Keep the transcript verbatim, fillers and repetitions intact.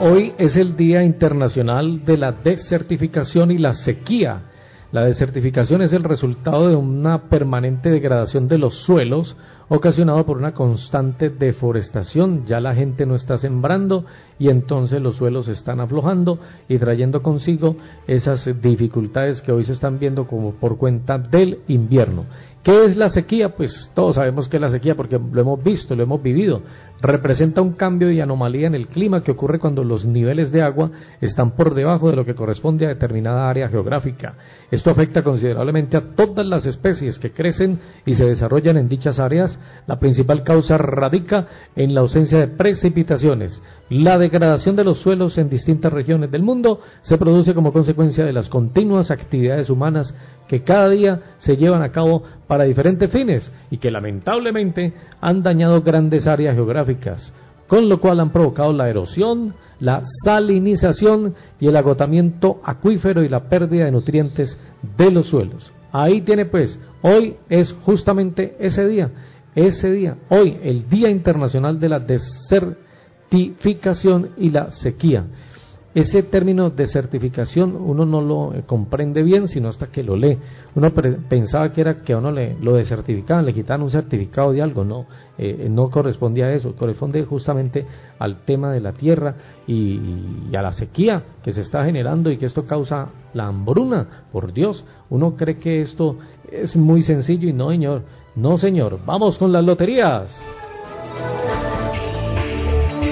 Hoy es el Día Internacional de la Desertificación y la Sequía. La desertificación es el resultado de una permanente degradación de los suelos ocasionado por una constante deforestación. Ya la gente no está sembrando y entonces los suelos están aflojando y trayendo consigo esas dificultades que hoy se están viendo como por cuenta del invierno. ¿Qué es la sequía? Pues todos sabemos que es la sequía porque lo hemos visto, lo hemos vivido. Representa un cambio y anomalía en el clima que ocurre cuando los niveles de agua están por debajo de lo que corresponde a determinada área geográfica. Esto afecta considerablemente a todas las especies que crecen y se desarrollan en dichas áreas. La principal causa radica en la ausencia de precipitaciones. La degradación de los suelos en distintas regiones del mundo se produce como consecuencia de las continuas actividades humanas que cada día se llevan a cabo para diferentes fines y que lamentablemente han dañado grandes áreas geográficas, con lo cual han provocado la erosión, la salinización y el agotamiento acuífero y la pérdida de nutrientes de los suelos. Ahí tiene pues, hoy es justamente ese día, ese día, hoy el Día Internacional de la Desertificación y la Sequía. Ese término desertificación uno no lo eh, comprende bien sino hasta que lo lee. Uno pre- pensaba que era que a uno le, lo desertificaban, le quitaban un certificado de algo. No, eh, no correspondía a eso, corresponde justamente al tema de la tierra y, y a la sequía que se está generando y que esto causa la hambruna. Por Dios, uno cree que esto es muy sencillo y no, señor, no señor. Vamos con las loterías.